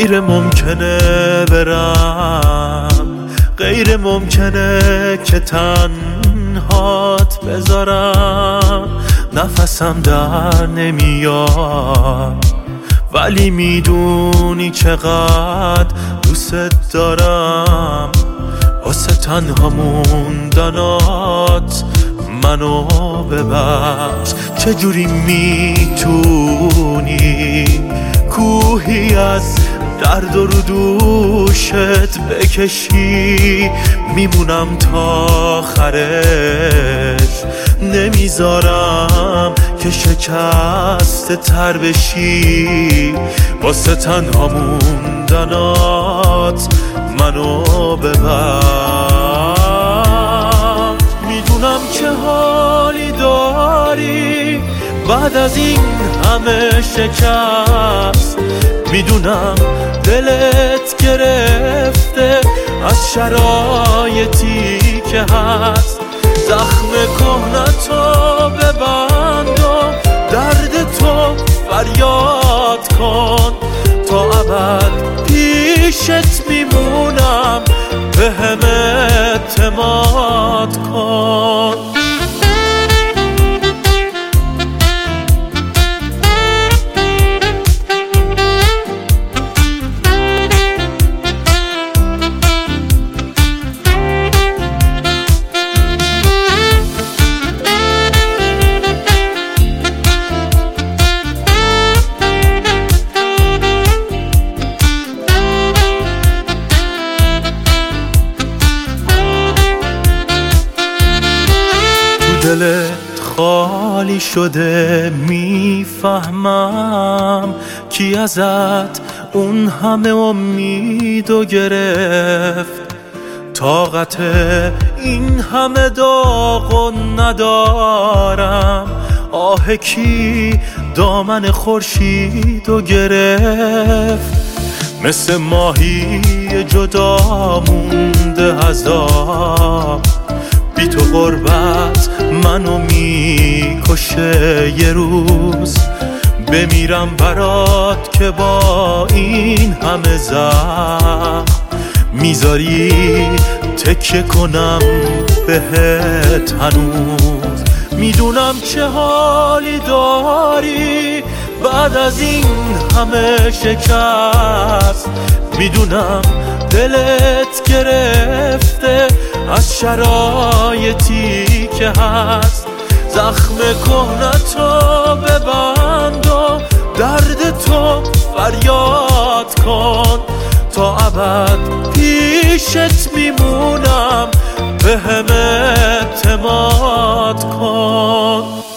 غیر ممکنه برم، غیر ممکنه که تنهات بذارم. نفسم در نمیاد ولی میدونی چقدر دوست دارم. واسه تنها موندنات منو ببخش. چجوری میتونی کوهی از درد رو دوشت بکشی؟ میمونم تا آخرش، نمیذارم که شکست تر بشی. واسه تنها موندنات منو ببخش. میدونم چه حالی داری بعد از این همه شکست. میدونم دلت گرفته از شرایطی که هست. زخم کهنتو ببند و درد تو فریاد کن. تا ابد پیشت میمونم، بهم اعتماد کن. دلت خالی شده، میفهمم کی ازت اون همه امیدو گرفت. طاقت این همه داغو ندارم. آه کی دامن خورشیدو گرفت. مثل ماهی جدا مونده عذاب، بی تو غربت منو میکشه. یه روز بمیرم برات که با این همه زخم میذاری تکیه کنم بهت هنوز. میدونم چه حالی داری بعد از این همه شکست. میدونم دلت گرفته از شرایطی که هست. زخم کهنتو ببند و درد تو فریاد کن. تا ابد پیشت میمونم، بهم اعتماد کن.